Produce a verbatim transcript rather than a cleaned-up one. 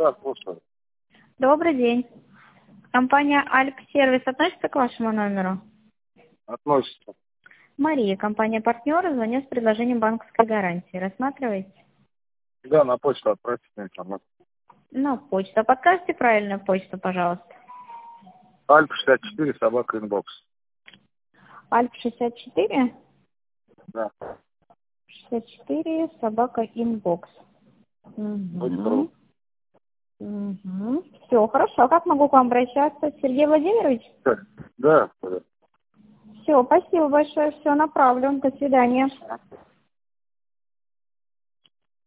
Да, слушаю. Добрый день. Компания Альп-сервис относится к вашему номеру? Относится. Мария, компания партнера, звоню с предложением банковской гарантии. Рассматриваете? Да, на почту отправьте информацию. На почту. А подскажите правильную почту, пожалуйста. Альп шестьдесят четыре, собака, инбокс. Альп шестьдесят четыре? Да. шестьдесят четыре, собака, инбокс. Будет Угу. ру. Угу. Все, хорошо. А как могу к вам обращаться? Сергей Владимирович? Так, да, да. Все, спасибо большое. Все, направлю. До свидания.